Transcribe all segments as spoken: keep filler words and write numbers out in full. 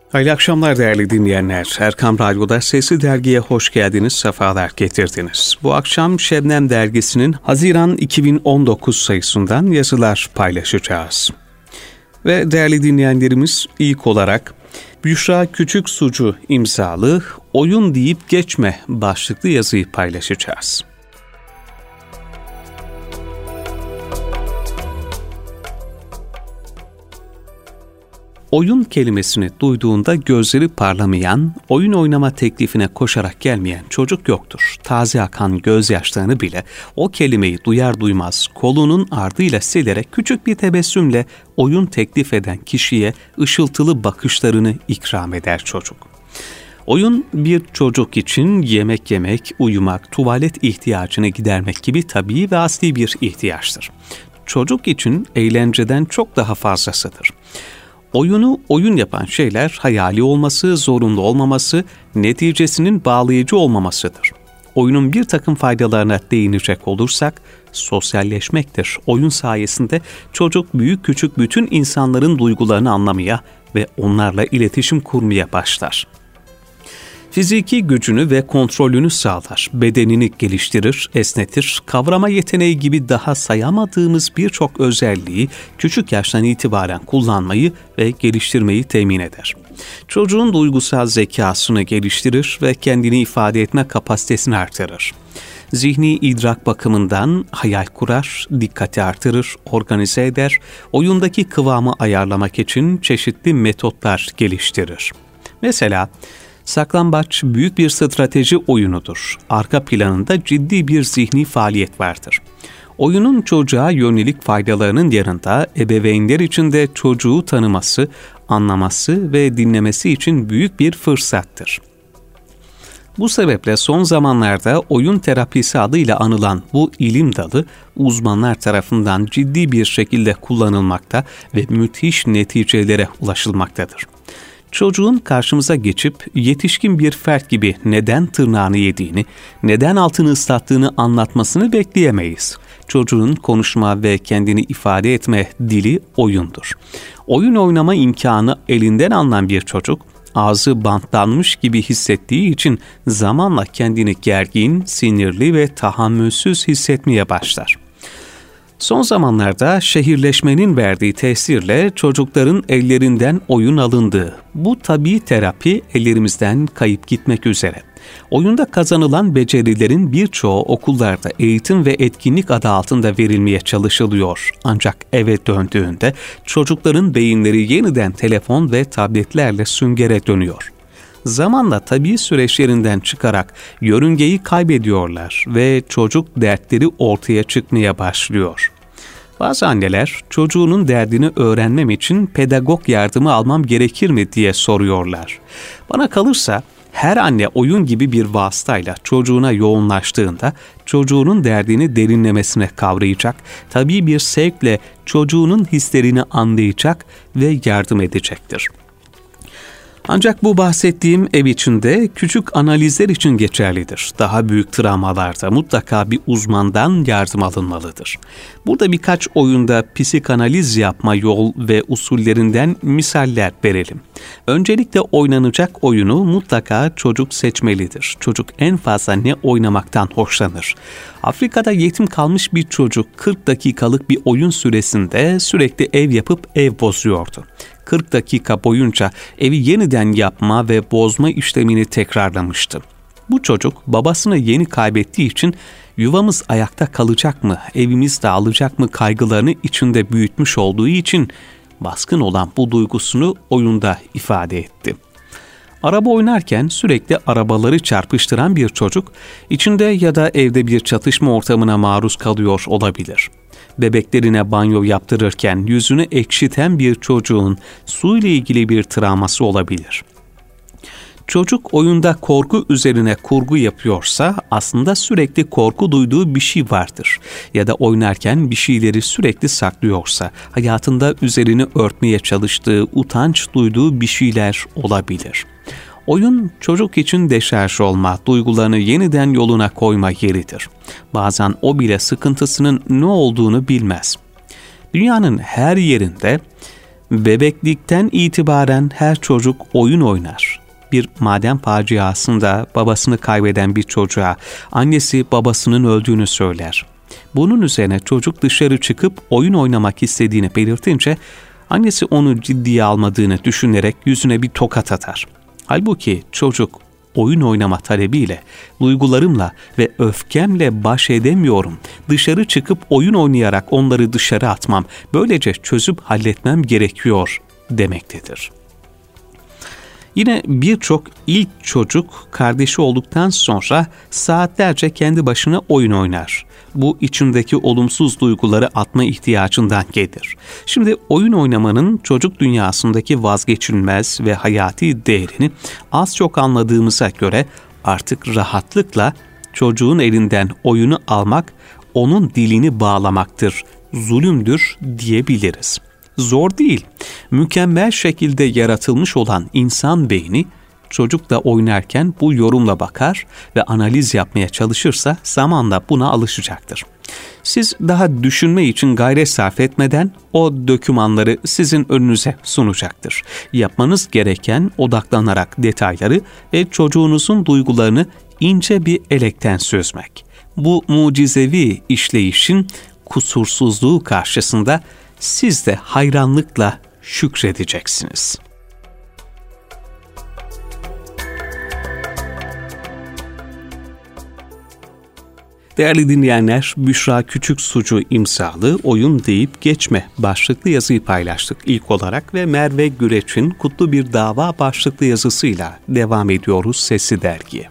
Hayırlı akşamlar değerli dinleyenler. Erkam Radyo'da Sesli Dergi'ye hoş geldiniz, sefalar getirdiniz. Bu akşam Şebnem Dergisi'nin Haziran iki bin on dokuz sayısından yazılar paylaşacağız. Ve değerli dinleyenlerimiz, ilk olarak Büşra Küçüksucu imzalı "Oyun deyip geçme" başlıklı yazıyı paylaşacağız. Oyun kelimesini duyduğunda gözleri parlamayan, oyun oynama teklifine koşarak gelmeyen çocuk yoktur. Taze akan gözyaşlarını bile o kelimeyi duyar duymaz kolunun ardıyla silerek küçük bir tebessümle oyun teklif eden kişiye ışıltılı bakışlarını ikram eder çocuk. Oyun bir çocuk için yemek yemek, uyumak, tuvalet ihtiyacını gidermek gibi tabii ve asli bir ihtiyaçtır. Çocuk için eğlenceden çok daha fazlasıdır. Oyunu oyun yapan şeyler hayali olması, zorunlu olmaması, neticesinin bağlayıcı olmamasıdır. Oyunun bir takım faydalarına değinecek olursak, sosyalleşmektir. Oyun sayesinde çocuk büyük küçük bütün insanların duygularını anlamaya ve onlarla iletişim kurmaya başlar. Fiziki gücünü ve kontrolünü sağlar, bedenini geliştirir, esnetir, kavrama yeteneği gibi daha sayamadığımız birçok özelliği küçük yaştan itibaren kullanmayı ve geliştirmeyi temin eder. Çocuğun duygusal zekasını geliştirir ve kendini ifade etme kapasitesini artırır. Zihni idrak bakımından hayal kurar, dikkati artırır, organize eder, oyundaki kıvamı ayarlamak için çeşitli metotlar geliştirir. Mesela, saklambaç büyük bir strateji oyunudur. Arka planında ciddi bir zihni faaliyet vardır. Oyunun çocuğa yönelik faydalarının yanında ebeveynler için de çocuğu tanıması, anlaması ve dinlemesi için büyük bir fırsattır. Bu sebeple son zamanlarda oyun terapisi adıyla anılan bu ilim dalı uzmanlar tarafından ciddi bir şekilde kullanılmakta ve müthiş neticelere ulaşılmaktadır. Çocuğun karşımıza geçip yetişkin bir fert gibi neden tırnağını yediğini, neden altını ıslattığını anlatmasını bekleyemeyiz. Çocuğun konuşma ve kendini ifade etme dili oyundur. Oyun oynama imkanı elinden alınan bir çocuk, ağzı bantlanmış gibi hissettiği için zamanla kendini gergin, sinirli ve tahammülsüz hissetmeye başlar. Son zamanlarda şehirleşmenin verdiği tesirle çocukların ellerinden oyun alındığı, bu tabii terapi ellerimizden kayıp gitmek üzere. Oyunda kazanılan becerilerin birçoğu okullarda eğitim ve etkinlik adı altında verilmeye çalışılıyor. Ancak eve döndüğünde çocukların beyinleri yeniden telefon ve tabletlerle süngere dönüyor. Zamanla tabii süreçlerinden çıkarak yörüngeyi kaybediyorlar ve çocuk dertleri ortaya çıkmaya başlıyor. Bazı anneler çocuğunun derdini öğrenmem için pedagog yardımı almam gerekir mi diye soruyorlar. Bana kalırsa her anne oyun gibi bir vasıtayla çocuğuna yoğunlaştığında çocuğunun derdini derinlemesine kavrayacak, tabii bir sevkle çocuğunun hislerini anlayacak ve yardım edecektir. Ancak bu bahsettiğim ev içinde küçük analizler için geçerlidir. Daha büyük travmalarda mutlaka bir uzmandan yardım alınmalıdır. Burada birkaç oyunda psikanaliz yapma yol ve usullerinden misaller verelim. Öncelikle oynanacak oyunu mutlaka çocuk seçmelidir. Çocuk en fazla ne oynamaktan hoşlanır? Afrika'da yetim kalmış bir çocuk kırk dakikalık bir oyun süresinde sürekli ev yapıp ev bozuyordu. kırk dakika boyunca evi yeniden yapma ve bozma işlemini tekrarlamıştı. Bu çocuk babasını yeni kaybettiği için yuvamız ayakta kalacak mı, evimiz dağılacak mı kaygılarını içinde büyütmüş olduğu için baskın olan bu duygusunu oyunda ifade etti. Araba oynarken sürekli arabaları çarpıştıran bir çocuk, içinde ya da evde bir çatışma ortamına maruz kalıyor olabilir. Bebeklerine banyo yaptırırken yüzünü ekşiten bir çocuğun su ile ilgili bir travması olabilir. Çocuk oyunda korku üzerine kurgu yapıyorsa aslında sürekli korku duyduğu bir şey vardır. Ya da oynarken bir şeyleri sürekli saklıyorsa hayatında üzerini örtmeye çalıştığı, utanç duyduğu bir şeyler olabilir. Oyun çocuk için deşarj olma, duygularını yeniden yoluna koyma yeridir. Bazen o bile sıkıntısının ne olduğunu bilmez. Dünyanın her yerinde Bebeklikten itibaren her çocuk oyun oynar. Bir maden faciasında babasını kaybeden bir çocuğa annesi babasının öldüğünü söyler. Bunun üzerine çocuk dışarı çıkıp oyun oynamak istediğini belirtince annesi onu ciddiye almadığını düşünerek yüzüne bir tokat atar. Halbuki çocuk oyun oynama talebiyle, duygularımla ve öfkemle baş edemiyorum. Dışarı çıkıp oyun oynayarak onları dışarı atmam, böylece çözüp halletmem gerekiyor demektedir. Yine birçok ilk çocuk kardeşi olduktan sonra saatlerce kendi başına oyun oynar. Bu içindeki olumsuz duyguları atma ihtiyacından gelir. Şimdi oyun oynamanın çocuk dünyasındaki vazgeçilmez ve hayati değerini az çok anladığımıza göre artık rahatlıkla çocuğun elinden oyunu almak onun dilini bağlamaktır, zulümdür diyebiliriz. Zor değil. Mükemmel şekilde yaratılmış olan insan beyni çocuk da oynarken bu yorumla bakar ve analiz yapmaya çalışırsa zamanla buna alışacaktır. Siz daha düşünme için gayret sarf etmeden o dokümanları sizin önünüze sunacaktır. Yapmanız gereken odaklanarak detayları ve çocuğunuzun duygularını ince bir elekten süzmek. Bu mucizevi işleyişin kusursuzluğu karşısında siz de hayranlıkla şükredeceksiniz. Değerli dinleyenler, Büşra Küçüksucu imzalı Oyun Deyip Geçme başlıklı yazıyı paylaştık ilk olarak ve Merve Güreç'in Kutlu Bir Dava başlıklı yazısıyla devam ediyoruz Sesli Dergi'ye.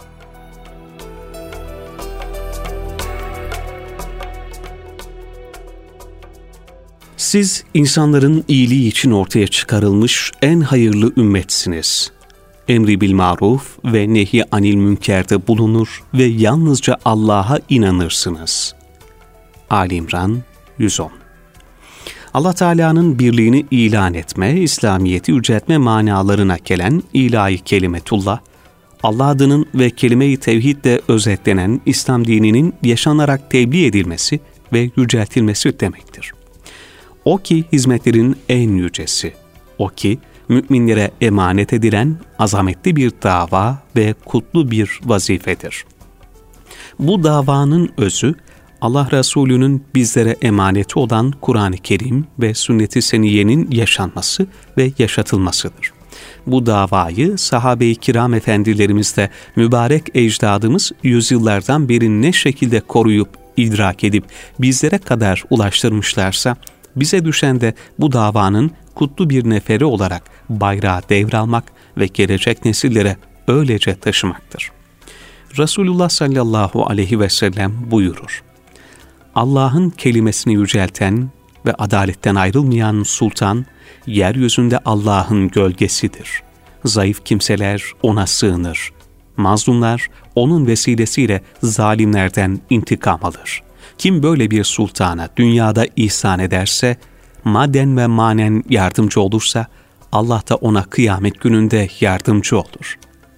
Siz insanların iyiliği için ortaya çıkarılmış en hayırlı ümmetsiniz. Emri bil maruf ve nehi anil münkerde bulunur ve yalnızca Allah'a inanırsınız. Ali İmran yüz on. Allah Teala'nın birliğini ilan etme, İslamiyeti yüceltme manalarına gelen ilahi kelimetullah, Allah adının ve kelime-i tevhidle özetlenen İslam dininin yaşanarak tebliğ edilmesi ve yüceltilmesi demektir. O ki hizmetlerin en yücesi, o ki müminlere emanet edilen azametli bir dava ve kutlu bir vazifedir. Bu davanın özü, Allah Resulü'nün bizlere emaneti olan Kur'an-ı Kerim ve Sünnet-i Seniyye'nin yaşanması ve yaşatılmasıdır. Bu davayı sahabe-i kiram efendilerimizle mübarek ecdadımız yüzyıllardan beri ne şekilde koruyup, idrak edip bizlere kadar ulaştırmışlarsa, bize düşen de bu davanın kutlu bir neferi olarak bayrağı devralmak ve gelecek nesillere öylece taşımaktır. Resulullah sallallahu aleyhi ve sellem buyurur: Allah'ın kelimesini yücelten ve adaletten ayrılmayan sultan, yeryüzünde Allah'ın gölgesidir. Zayıf kimseler ona sığınır. Mazlumlar onun vesilesiyle zalimlerden intikam alır. Kim böyle bir sultana dünyada ihsan ederse, madden ve manen yardımcı olursa, Allah da ona kıyamet gününde yardımcı olur.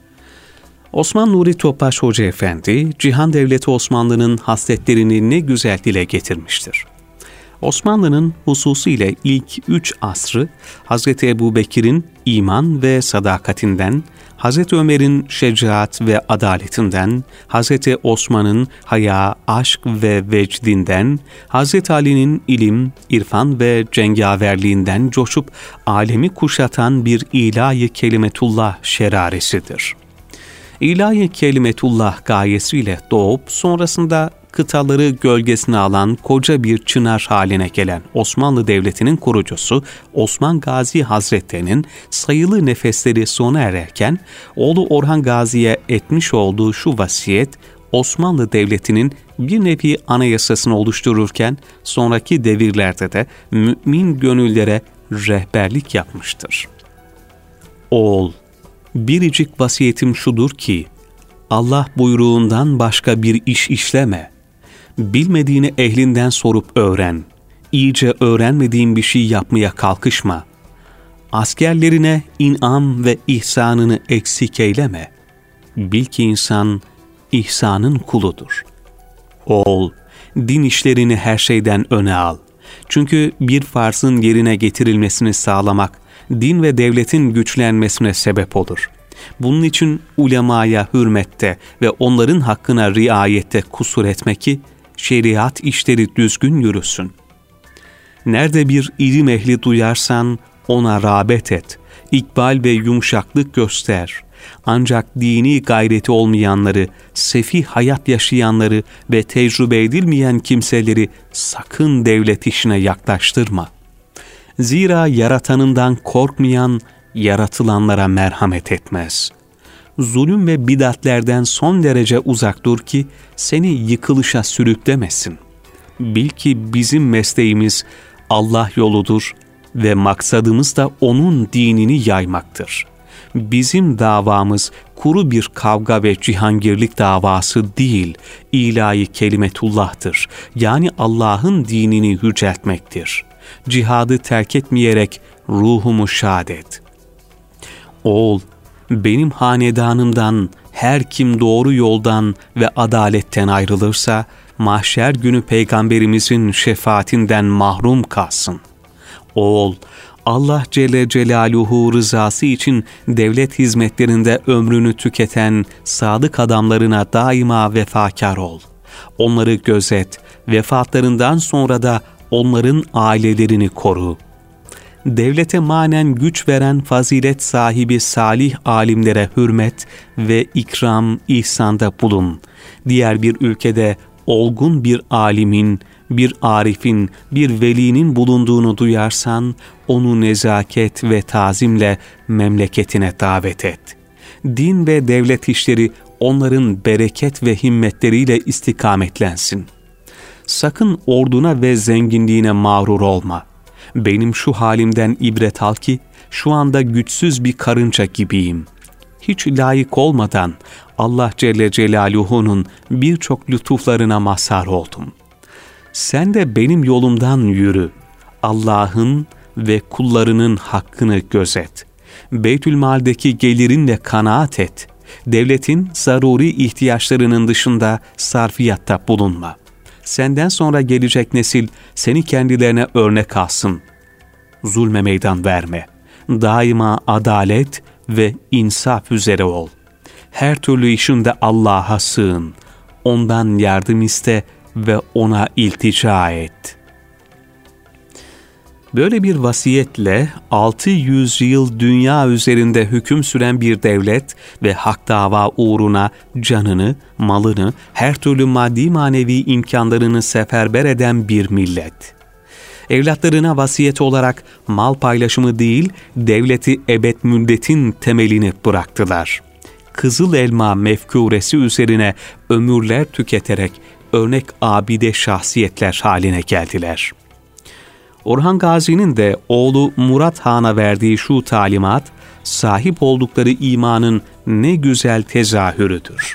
Osman Nuri Topbaş Hoca Efendi, Cihan Devleti Osmanlı'nın hasletlerini ne güzel dile getirmiştir. Osmanlı'nın hususiyle ilk üç asrı, Hazreti Ebubekir'in iman ve sadakatinden, Hazreti Ömer'in şecaat ve adaletinden, Hazreti Osman'ın haya, aşk ve vecdinden, Hazreti Ali'nin ilim, irfan ve cengaverliğinden coşup alemi kuşatan bir ilahi kelimetullah şeraresidir. İlahi kelimetullah gayesiyle doğup sonrasında kıtaları gölgesine alan koca bir çınar haline gelen Osmanlı Devleti'nin kurucusu Osman Gazi Hazretleri'nin sayılı nefesleri sona ererken oğlu Orhan Gazi'ye etmiş olduğu şu vasiyet Osmanlı Devleti'nin bir nevi anayasasını oluştururken sonraki devirlerde de mümin gönüllere rehberlik yapmıştır. Oğul, biricik vasiyetim şudur ki, Allah buyruğundan başka bir iş işleme. Bilmediğini ehlinden sorup öğren. İyice öğrenmediğin bir şey yapmaya kalkışma. Askerlerine inam ve ihsanını eksik eyleme. Bil ki insan ihsanın kuludur. Oğul, din işlerini her şeyden öne al. Çünkü bir farzın yerine getirilmesini sağlamak, din ve devletin güçlenmesine sebep olur. Bunun için ulemaya hürmette ve onların hakkına riayette kusur etme ki, şeriat işleri düzgün yürüsün. Nerede bir ilim ehli duyarsan ona rağbet et, ikbal ve yumuşaklık göster. Ancak dini gayreti olmayanları, sefih hayat yaşayanları ve tecrübe edilmeyen kimseleri sakın devlet işine yaklaştırma. Zira yaratanından korkmayan, yaratılanlara merhamet etmez. Zulüm ve bidatlerden son derece uzak dur ki seni yıkılışa sürüklemesin. Bil ki bizim mesleğimiz Allah yoludur ve maksadımız da onun dinini yaymaktır. Bizim davamız kuru bir kavga ve cihangirlik davası değil, ilahi kelimetullah'tır. Yani Allah'ın dinini yüceltmektir. Cihadı terk etmeyerek ruhumu şad et. Oğul, benim hanedanımdan her kim doğru yoldan ve adaletten ayrılırsa, mahşer günü Peygamberimizin şefaatinden mahrum kalsın. Oğul, Allah Celle Celaluhu rızası için devlet hizmetlerinde ömrünü tüketen sadık adamlarına daima vefakar ol. Onları gözet, vefatlarından sonra da onların ailelerini koru. Devlete manen güç veren fazilet sahibi salih alimlere hürmet ve ikram, ihsanda bulun. Diğer bir ülkede olgun bir alimin, bir arifin, bir velinin bulunduğunu duyarsan, onu nezaket ve tazimle memleketine davet et. Din ve devlet işleri onların bereket ve himmetleriyle istikametlensin. Sakın orduna ve zenginliğine mağrur olma. Benim şu halimden ibret al ki, şu anda güçsüz bir karınca gibiyim. Hiç layık olmadan Allah Celle Celaluhu'nun birçok lütuflarına mazhar oldum. Sen de benim yolumdan yürü. Allah'ın ve kullarının hakkını gözet. Beytülmal'deki gelirinle kanaat et. Devletin zaruri ihtiyaçlarının dışında sarfiyatta bulunma. Senden sonra gelecek nesil seni kendilerine örnek alsın. Zulme meydan verme. Daima adalet ve insaf üzere ol. Her türlü işinde Allah'a sığın. Ondan yardım iste ve ona iltica et. Böyle bir vasiyetle altı yüz yıl dünya üzerinde hüküm süren bir devlet ve hak dava uğruna canını, malını, her türlü maddi manevi imkanlarını seferber eden bir millet. Evlatlarına vasiyet olarak mal paylaşımı değil, devleti ebed müddetin temelini bıraktılar. Kızıl elma mefkuresi üzerine ömürler tüketerek örnek abide şahsiyetler haline geldiler. Orhan Gazi'nin de oğlu Murat Han'a verdiği şu talimat, sahip oldukları imanın ne güzel tezahürüdür.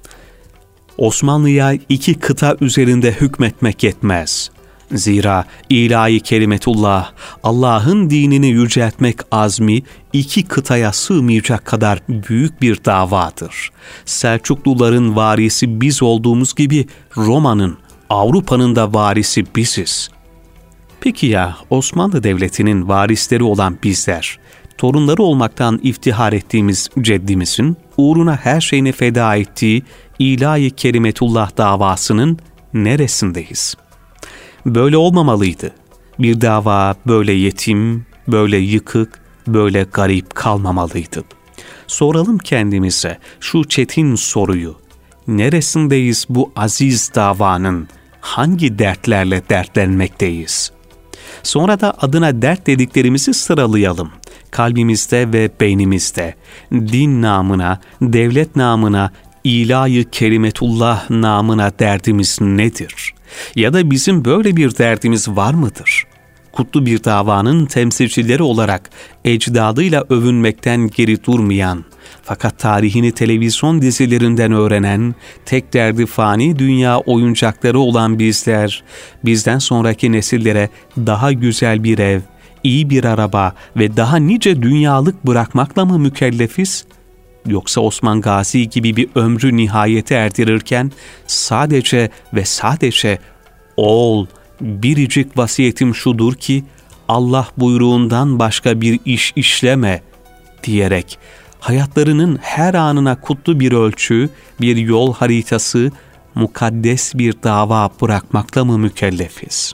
Osmanlı'ya iki kıta üzerinde hükmetmek yetmez. Zira ilahi kelimetullah, Allah'ın dinini yüceltmek azmi iki kıtaya sığmayacak kadar büyük bir davadır. Selçukluların varisi biz olduğumuz gibi Roma'nın, Avrupa'nın da varisi biziz. Peki ya Osmanlı Devleti'nin varisleri olan bizler, torunları olmaktan iftihar ettiğimiz ceddimizin uğruna her şeyini feda ettiği ilahi kelimetullah davasının neresindeyiz? Böyle olmamalıydı. Bir dava böyle yetim, böyle yıkık, böyle garip kalmamalıydı. Soralım kendimize şu çetin soruyu. Neresindeyiz bu aziz davanın? Hangi dertlerle dertlenmekteyiz? Sonra da adına dert dediklerimizi sıralayalım. Kalbimizde ve beynimizde, din namına, devlet namına, ilahi kelimetullah namına derdimiz nedir? Ya da bizim böyle bir derdimiz var mıdır? Kutlu bir davanın temsilcileri olarak ecdadıyla övünmekten geri durmayan, fakat tarihini televizyon dizilerinden öğrenen, tek derdi fani dünya oyuncakları olan bizler, bizden sonraki nesillere daha güzel bir ev, iyi bir araba ve daha nice dünyalık bırakmakla mı mükellefiz? Yoksa Osman Gazi gibi bir ömrü nihayete erdirirken sadece ve sadece oğul biricik vasiyetim şudur ki Allah buyruğundan başka bir iş işleme diyerek hayatlarının her anına kutlu bir ölçü, bir yol haritası, mukaddes bir dava bırakmakla mı mükellefiz?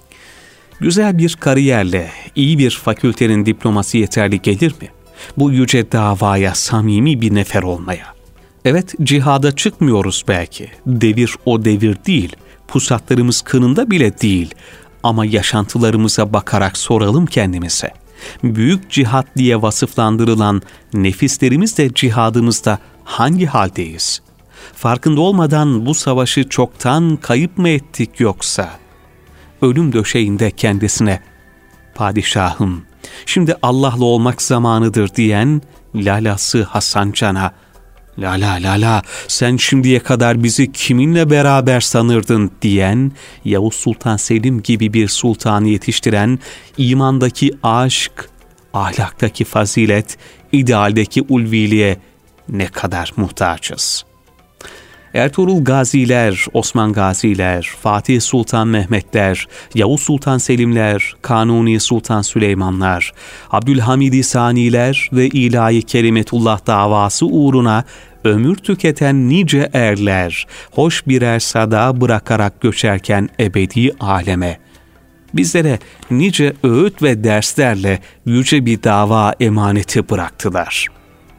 Güzel bir kariyerle, iyi bir fakültenin diploması yeterli gelir mi? Bu yüce davaya samimi bir nefer olmaya. Evet, cihada çıkmıyoruz belki. Devir o devir değil. Pusatlarımız kınında bile değil. Ama yaşantılarımıza bakarak soralım kendimize. Büyük cihat diye vasıflandırılan nefislerimiz de cihadımızda hangi haldeyiz? Farkında olmadan bu savaşı çoktan kayıp mı ettik yoksa? Ölüm döşeğinde kendisine, padişahım, şimdi Allah'la olmak zamanıdır diyen lalası Hasan Can'a, lala lala sen şimdiye kadar bizi kiminle beraber sanırdın diyen Yavuz Sultan Selim gibi bir sultanı yetiştiren imandaki aşk, ahlaktaki fazilet, idealdeki ulviliğe ne kadar muhtaçız. Ertuğrul Gaziler, Osman Gaziler, Fatih Sultan Mehmetler, Yavuz Sultan Selimler, Kanuni Sultan Süleymanlar, Abdülhamid-i Saniler ve ilahi kelimetullah davası uğruna ömür tüketen nice erler, hoş birer sada bırakarak göçerken ebedi aleme, bizlere nice öğüt ve derslerle yüce bir dava emaneti bıraktılar.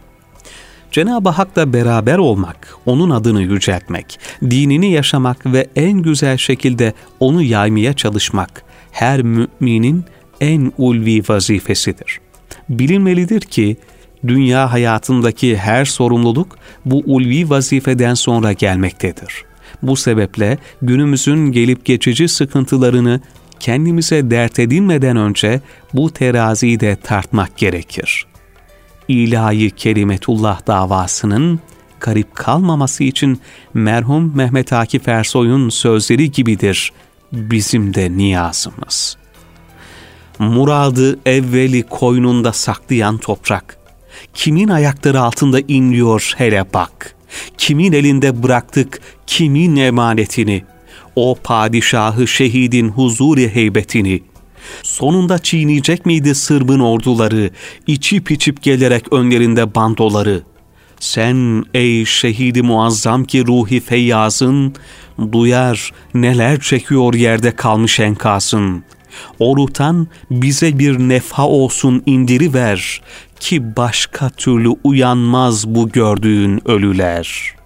Cenab-ı Hak'la beraber olmak, onun adını yüceltmek, dinini yaşamak ve en güzel şekilde onu yaymaya çalışmak her müminin en ulvi vazifesidir. Bilinmelidir ki dünya hayatındaki her sorumluluk bu ulvi vazifeden sonra gelmektedir. Bu sebeple günümüzün gelip geçici sıkıntılarını kendimize dert edinmeden önce bu teraziyi de tartmak gerekir. İlahi kelimetullah davasının garip kalmaması için merhum Mehmet Akif Ersoy'un sözleri gibidir bizim de niyazımız. Muradı evveli koynunda saklayan toprak, kimin ayakları altında inliyor hele bak, kimin elinde bıraktık kimin emanetini, o padişahı şehidin huzuri heybetini, sonunda çiğneyecek miydi Sırbın orduları, içip içip gelerek önlerinde bandoları? Sen ey şehidi muazzam ki ruhi feyyazın, duyar neler çekiyor yerde kalmış enkazın. O ruhtan bize bir nefha olsun indiriver, ki başka türlü uyanmaz bu gördüğün ölüler.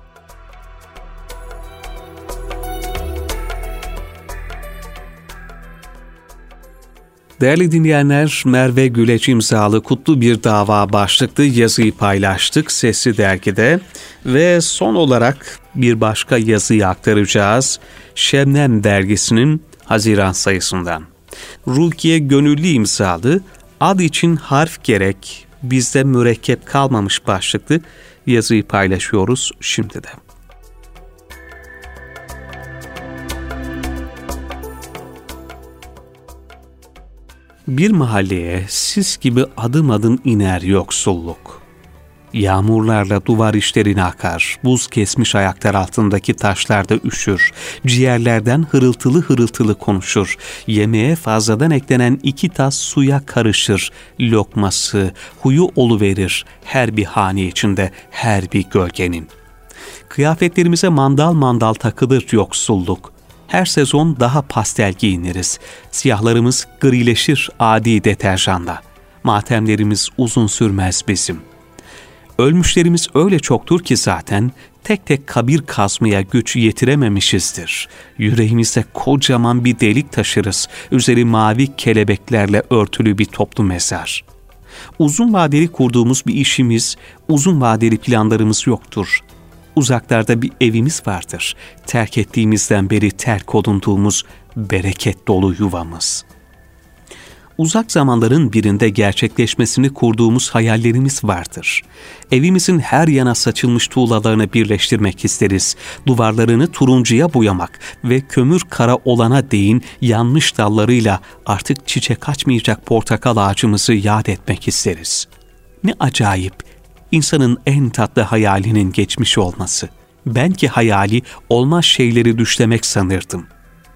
Değerli dinleyenler, Merve Güleç imzalı Kutlu Bir Dava başlıklı yazıyı paylaştık Sesli Dergi'de ve son olarak bir başka yazıyı aktaracağız Şebnem Dergisi'nin Haziran sayısından. Rukiye Gönüllü imzalı Ad için harf gerek, bizde mürekkep kalmamış başlıklı yazıyı paylaşıyoruz şimdi de. Bir mahalleye sis gibi adım adım iner yoksulluk. Yağmurlarla duvar işlerine akar, buz kesmiş ayaklar altındaki taşlarda üşür, ciğerlerden hırıltılı hırıltılı konuşur, yemeğe fazladan eklenen iki tas suya karışır, lokması, huyu oluverir her bir hane içinde, her bir gölgenin. Kıyafetlerimize mandal mandal takılır yoksulluk. Her sezon daha pastel giyiniriz. Siyahlarımız grileşir adi deterjanla. Matemlerimiz uzun sürmez bizim. Ölmüşlerimiz öyle çoktur ki zaten tek tek kabir kazmaya güç yetirememişizdir. Yüreğimizde kocaman bir delik taşırız. Üzeri mavi kelebeklerle örtülü bir toplu mezar. Uzun vadeli kurduğumuz bir işimiz, uzun vadeli planlarımız yoktur. Uzaklarda bir evimiz vardır. Terk ettiğimizden beri terk olunduğumuz bereket dolu yuvamız. Uzak zamanların birinde gerçekleşmesini kurduğumuz hayallerimiz vardır. Evimizin her yana saçılmış tuğlalarını birleştirmek isteriz. Duvarlarını turuncuya boyamak ve kömür kara olana değin yanmış dallarıyla artık çiçek açmayacak portakal ağacımızı yad etmek isteriz. Ne acayip! İnsanın en tatlı hayalinin geçmiş olması. Ben ki hayali olmaz şeyleri düşlemek sanırdım.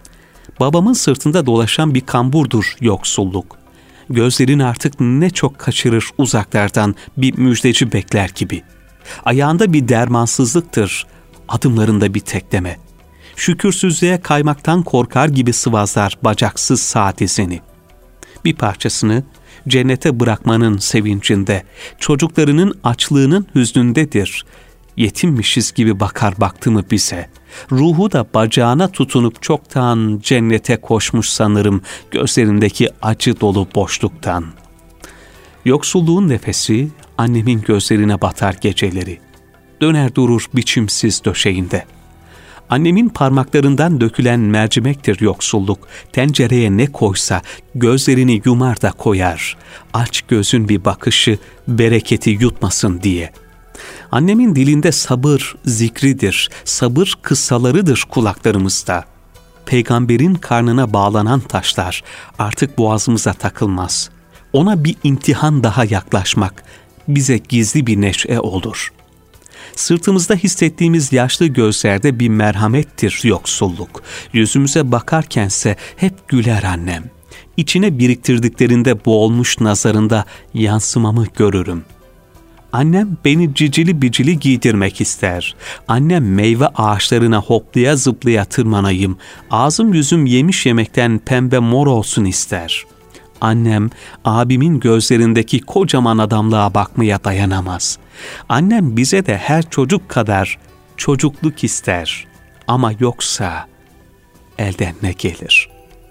Babamın sırtında dolaşan bir kamburdur yoksulluk. Gözlerin artık ne çok kaçırır uzaklardan bir müjdeci bekler gibi. Ayağında bir dermansızlıktır, adımlarında bir tekleme. Şükürsüzlüğe kaymaktan korkar gibi sıvazlar bacaksız sağ dizini. Bir parçasını cennete bırakmanın sevincinde, çocuklarının açlığının hüznündedir. Yetimmişiz gibi bakar baktı mı bize. Ruhu da bacağına tutunup çoktan cennete koşmuş sanırım gözlerindeki acı dolu boşluktan. Yoksulluğun nefesi annemin gözlerine batar geceleri. Döner durur biçimsiz döşeğinde. Annemin parmaklarından dökülen mercimektir yoksulluk. Tencereye ne koysa gözlerini yumar da koyar. Aç gözün bir bakışı bereketi yutmasın diye. Annemin dilinde sabır zikridir, sabır kıssalarıdır kulaklarımızda. Peygamberin karnına bağlanan taşlar artık boğazımıza takılmaz. Ona bir imtihan daha yaklaşmak bize gizli bir neşe olur. Sırtımızda hissettiğimiz yaşlı gözlerde bir merhamettir yoksulluk. Yüzümüze bakarkense hep güler annem. İçine biriktirdiklerinde boğulmuş nazarında yansımamı görürüm. Annem beni cicili bicili giydirmek ister. Annem meyve ağaçlarına hoplaya zıplaya tırmanayım. Ağzım yüzüm yemiş yemekten pembe mor olsun ister. Annem abimin gözlerindeki kocaman adamlığa bakmaya dayanamaz. Annem bize de her çocuk kadar çocukluk ister. Ama yoksa elden ne gelir?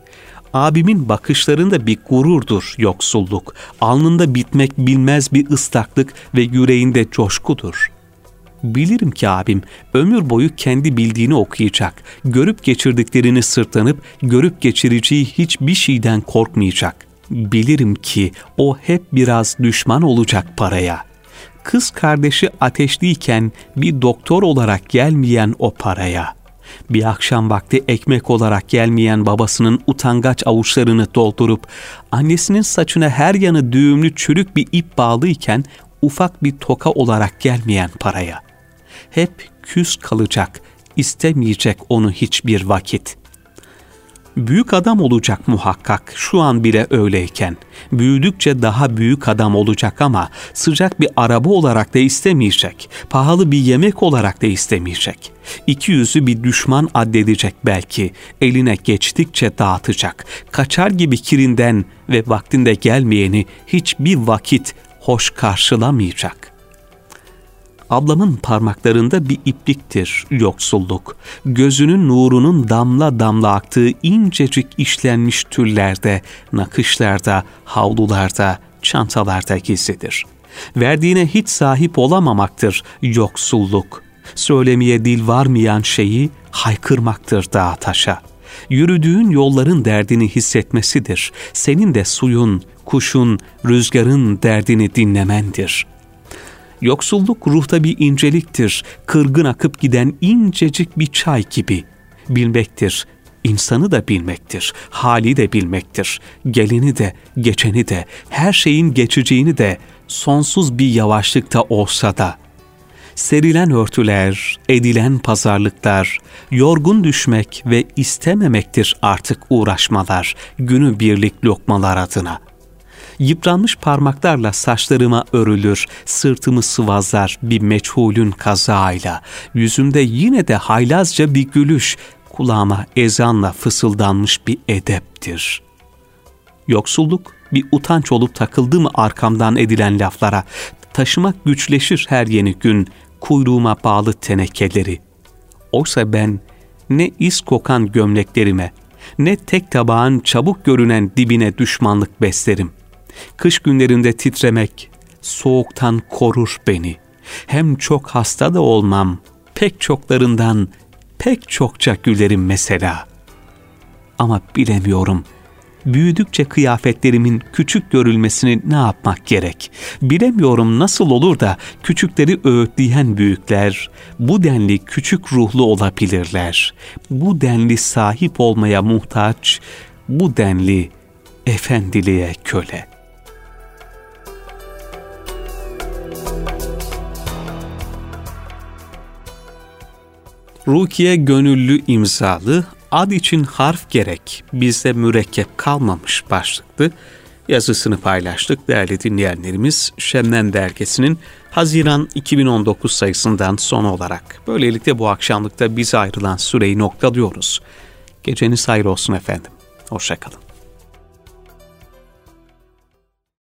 Abimin bakışlarında bir gururdur yoksulluk. Alnında bitmek bilmez bir ıslaklık ve yüreğinde coşkudur. Bilirim ki abim ömür boyu kendi bildiğini okuyacak. Görüp geçirdiklerini sırtlanıp görüp geçireceği hiçbir şeyden korkmayacak. Bilirim ki o hep biraz düşman olacak paraya. Kız kardeşi ateşliyken bir doktor olarak gelmeyen o paraya. Bir akşam vakti ekmek olarak gelmeyen babasının utangaç avuçlarını doldurup annesinin saçına her yanı düğümlü çürük bir ip bağlıyken ufak bir toka olarak gelmeyen paraya. Hep küs kalacak, istemeyecek onu hiçbir vakit. Büyük adam olacak muhakkak, şu an bile öyleyken. Büyüdükçe daha büyük adam olacak ama sıcak bir araba olarak da istemeyecek. Pahalı bir yemek olarak da istemeyecek. İki yüzlü bir düşman addedecek belki. Eline geçtikçe dağıtacak. Kaçar gibi kirinden ve vaktinde gelmeyeni hiçbir vakit hoş karşılamayacak. Ablamın parmaklarında bir ipliktir yoksulluk. Gözünün nurunun damla damla aktığı incecik işlenmiş tüllerde, nakışlarda, havlularda, çantalarda gizlidir. Verdiğine hiç sahip olamamaktır yoksulluk. Söylemeye dil varmayan şeyi haykırmaktır dağa taşa. Yürüdüğün yolların derdini hissetmesidir. Senin de suyun, kuşun, rüzgarın derdini dinlemendir. Yoksulluk ruhta bir inceliktir, kırgın akıp giden incecik bir çay gibi. Bilmektir, insanı da bilmektir, hali de bilmektir, geleni de, geçeni de, her şeyin geçeceğini de, sonsuz bir yavaşlıkta olsa da. Serilen örtüler, edilen pazarlıklar, yorgun düşmek ve istememektir artık uğraşmalar, günü birlik lokmalar adına. Yıpranmış parmaklarla saçlarıma örülür, sırtımı sıvazlar bir meçhulün kazağıyla. Yüzümde yine de haylazca bir gülüş, kulağıma ezanla fısıldanmış bir edeptir. Yoksulluk bir utanç olup takıldı mı arkamdan edilen laflara, taşımak güçleşir her yeni gün kuyruğuma bağlı tenekeleri. Oysa ben ne iz kokan gömleklerime, ne tek tabağın çabuk görünen dibine düşmanlık beslerim. Kış günlerinde titremek soğuktan korur beni. Hem çok hasta da olmam, pek çoklarından pek çokça gülerim mesela. Ama bilemiyorum, büyüdükçe kıyafetlerimin küçük görülmesini ne yapmak gerek? Bilemiyorum nasıl olur da küçükleri öğütleyen büyükler bu denli küçük ruhlu olabilirler. Bu denli sahip olmaya muhtaç, bu denli efendiliğe köle. Rukiye Gönüllü imzalı ad için harf gerek, bizde mürekkep kalmamış başlıklı yazısını paylaştık değerli dinleyenlerimiz. Şemnen Dergisi'nin Haziran iki bin on dokuz sayısından son olarak. Böylelikle bu akşamlıkta bize ayrılan süreyi noktalıyoruz. Geceniz hayır olsun efendim. Hoşça kalın.